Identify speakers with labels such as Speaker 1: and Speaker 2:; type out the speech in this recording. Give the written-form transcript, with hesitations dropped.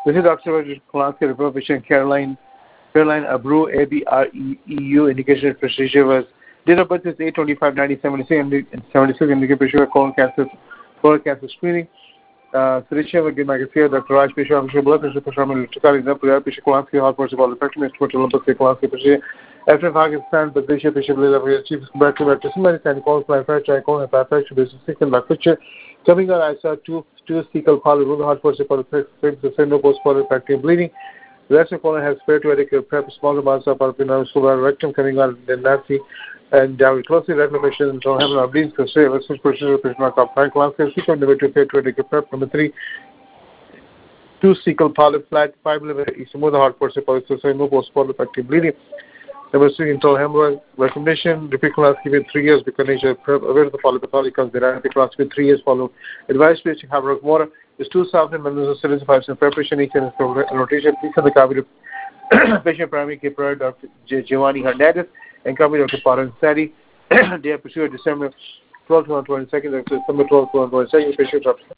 Speaker 1: This is Dr. Kolansky, report patient Caroline Abreu, ABREU, indication of procedure was date of birth is 8/25/1976, and 76 indication procedure colon cancer screening. Selection will give Magasia, Dr. Raj Pesha, official blood pressure, performance electrical exam, Pesha Kolansky, hot portion ball effect, Mr. Olympus Kolansky procedure. After Pakistan, the Pesha chief bacteria, and colon fracture, colon fracture, basis 6 and back picture. Coming out, I saw two fecal polyp, hot portion ball effect, no post polyp factory bleeding. The rest of colon has spare to adequate prep, small amounts of alpinal rectum coming out in nasty, and down closely reclamation until heaven or bleeds per se. Let's procedure patient mark up. Frank Lansker, sequel number 2, fair to adequate prep. Number 3, 2 cecal polyp flat, 5 mm, smooth hard portion polyp, so no post polyp active bleeding. Number 6, internal hemorrhage recommendation. Repeat class given 3 years because nature aware of the polypathology because there are repeat class given 3 years follow. Advice patient have rock water. Is 2,000 millimeters of 5% preparation each and rotation. Please send the copy to patient primary care provider Dr. Giovanni Hernandez and copy Dr. Paran Sadi. Day of procedure December 12th to 22nd, December 12th to 22nd. Patient